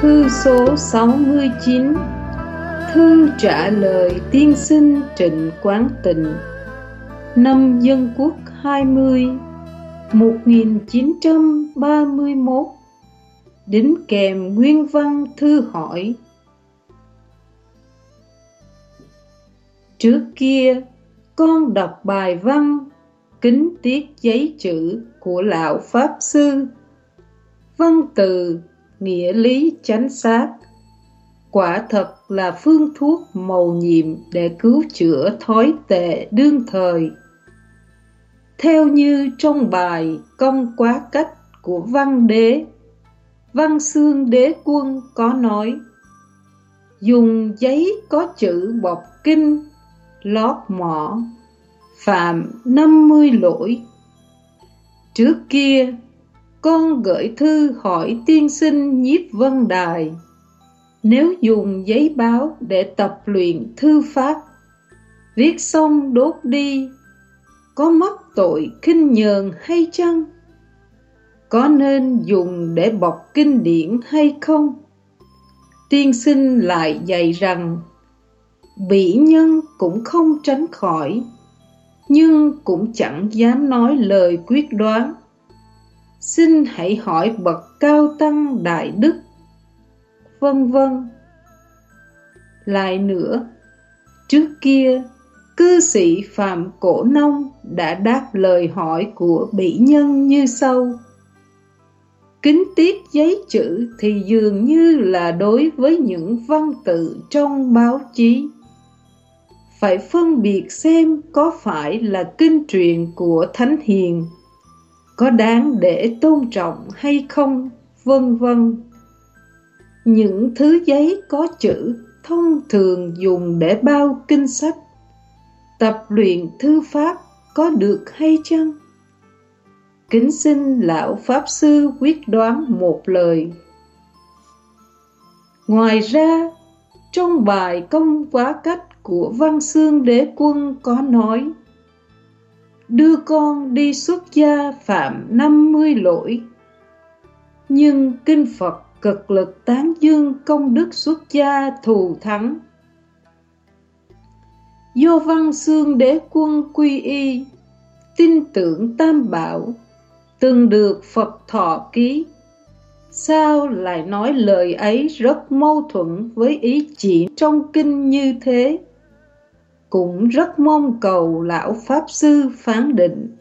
Thư số 69. Thư trả lời tiên sinh Trịnh Quán Tịnh. Năm Dân Quốc 20 1931. Đính kèm nguyên văn thư hỏi. Trước kia con đọc bài văn kính tiết giấy chữ của lão Pháp Sư. Văn từ nghĩa lý chánh xác, quả thật là phương thuốc mầu nhiệm để cứu chữa thói tệ đương thời. Theo như trong bài Công Quá Cách của Văn Đế, Văn Xương Đế Quân có nói: dùng giấy có chữ bọc kinh, lót mỏ, phạm 50 lỗi. Trước kia con gửi thư hỏi tiên sinh Nhiếp Vân Đài, nếu dùng giấy báo để tập luyện thư pháp, viết xong đốt đi, có mắc tội khinh nhờn hay chăng? Có nên dùng để bọc kinh điển hay không? Tiên sinh lại dạy rằng bỉ nhân cũng không tránh khỏi, nhưng cũng chẳng dám nói lời quyết đoán. Xin hãy hỏi bậc cao tăng đại đức, vân vân. Lại nữa, trước kia cư sĩ Phạm Cổ Nông đã đáp lời hỏi của bỉ nhân như sau: kính tiết giấy chữ thì dường như là đối với những văn tự trong báo chí, phải phân biệt xem có phải là kinh truyền của Thánh Hiền, có đáng để tôn trọng hay không, vân vân. Những thứ giấy có chữ thông thường dùng để bao kinh sách, tập luyện thư pháp có được hay chăng? Kính xin lão Pháp Sư quyết đoán một lời. Ngoài ra, trong bài Công Quá Cách của Văn Xương Đế Quân có nói: đưa con đi xuất gia phạm 50 lỗi. Nhưng kinh Phật cực lực tán dương công đức xuất gia thù thắng. Do Văn Xương Đế Quân quy y, tin tưởng Tam Bảo, từng được Phật thọ ký, sao lại nói lời ấy rất mâu thuẫn với ý chỉ trong kinh như thế? Cũng rất mong cầu lão Pháp Sư phán định.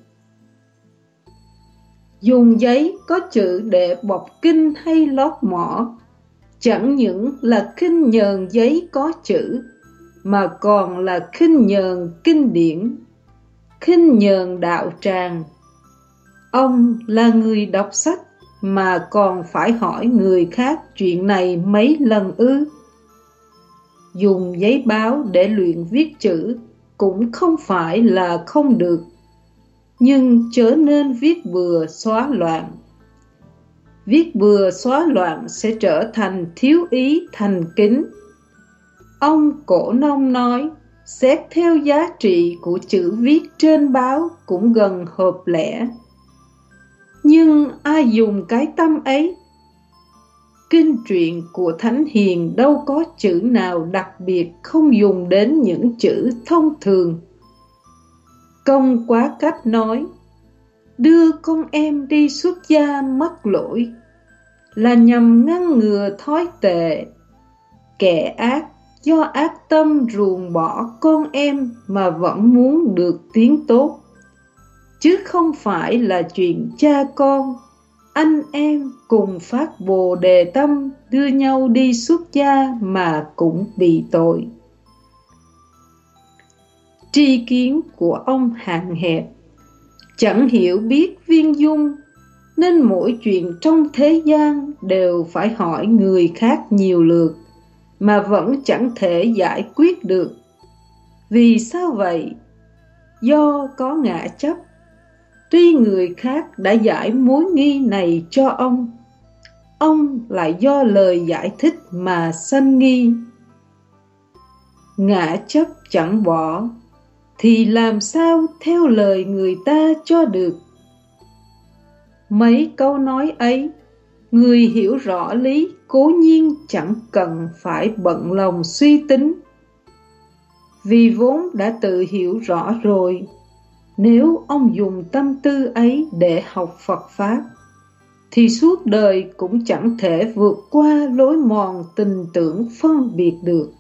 Dùng giấy có chữ để bọc kinh hay lót mỏ, chẳng những là khinh nhờn giấy có chữ, mà còn là khinh nhờn kinh điển, khinh nhờn đạo tràng. Ông là người đọc sách mà còn phải hỏi người khác chuyện này mấy lần ư? Dùng giấy báo để luyện viết chữ cũng không phải là không được, nhưng chớ nên viết bừa xóa loạn. Viết bừa xóa loạn sẽ trở thành thiếu ý thành kính. Ông Cổ Nông nói, xét theo giá trị của chữ viết trên báo cũng gần hợp lẽ. Nhưng ai dùng cái tâm ấy? Kinh truyện của Thánh Hiền đâu có chữ nào đặc biệt không dùng đến những chữ thông thường. Công Quá Cách nói, đưa con em đi xuất gia mắc lỗi, là nhằm ngăn ngừa thói tệ. Kẻ ác do ác tâm ruồng bỏ con em mà vẫn muốn được tiếng tốt, chứ không phải là chuyện cha con, anh em cùng phát Bồ Đề tâm đưa nhau đi xuất gia mà cũng bị tội. Tri kiến của ông hạn hẹp, chẳng hiểu biết viên dung, nên mỗi chuyện trong thế gian đều phải hỏi người khác nhiều lượt, mà vẫn chẳng thể giải quyết được. Vì sao vậy? Do có ngã chấp. Tuy người khác đã giải mối nghi này cho ông lại do lời giải thích mà sanh nghi. Ngã chấp chẳng bỏ, thì làm sao theo lời người ta cho được? Mấy câu nói ấy Người hiểu rõ lý cố nhiên chẳng cần phải bận lòng suy tính, vì vốn đã tự hiểu rõ rồi. Nếu ông dùng tâm tư ấy để học Phật Pháp, thì suốt đời cũng chẳng thể vượt qua lối mòn tình tưởng phân biệt được.